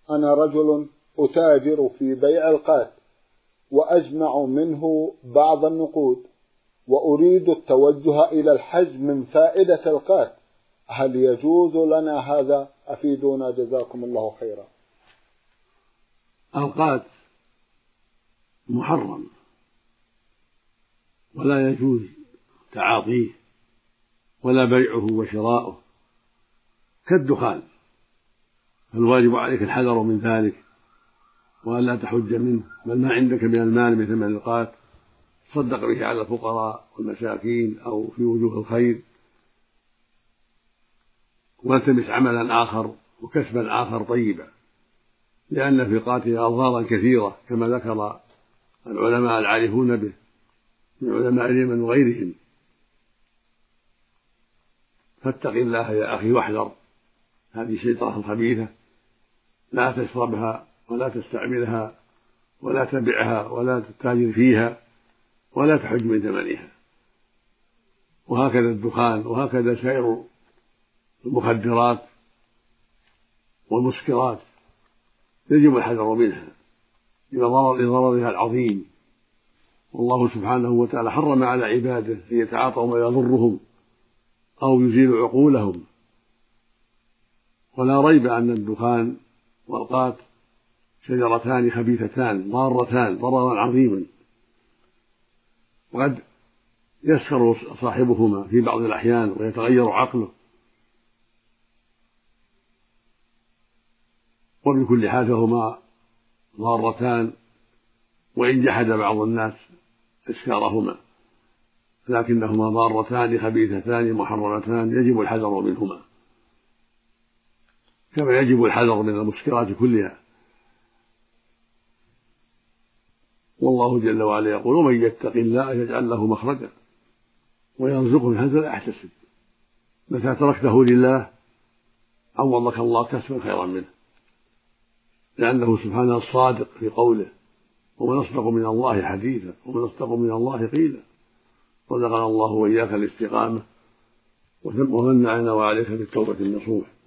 أنا رجل أتاجر في بيع القات وأجمع منه بعض النقود وأريد التوجه إلى الحج من فائدة القات، هل يجوز لنا هذا؟ أفيدونا جزاكم الله خيرا. القات محرم ولا يجوز تعاطيه ولا بيعه وشراؤه كالدخان، فالواجب عليك الحذر من ذلك وألا تحج منه، بل ما عندك من المال من ثمن القات تصدق به على الفقراء والمساكين أو في وجوه الخير، والتمس عملا آخر وكسبا آخر طيبا، لأن في قاتله أضرارا كثيرة كما ذكر العلماء العارفون به من علماء اليمن وغيرهم. فاتق الله يا أخي واحذر هذه الشيطان الخبيثة، لا تشربها ولا تستعملها ولا تبعها ولا تتاجر فيها ولا تحج من ثمنها. وهكذا الدخان وهكذا سائر المخدرات والمسكرات يجب الحذر منها لضررها العظيم، والله سبحانه وتعالى حرم على عباده أن يتعاطوا ما يضرهم أو يزيل عقولهم. ولا ريب أن الدخان والقات شجرتان خبيثتان ضارتان ضررا عظيما، وقد يسخر صاحبهما في بعض الأحيان ويتغير عقله، وبكل حال فهما ضارتان، وإن جحد بعض الناس إسكارهما، لكنهما ضارتان خبيثتان محرمتان يجب الحذر منهما، كما يجب الحذر من المسكرات كلها. والله جل وعلا يقول: ومن يتق الله يجعل له مخرجا ويرزقه من حيث لا يحتسب. متى تركته لله عوضك الله كسبا خيرا منه، لأنه سبحانه الصادق في قوله: ومن أصدق من الله حديثا ومن أصدق من الله قيلا. رزقنا الله وإياك الاستقامة ومن علينا وعليك بالتوبة النصوح.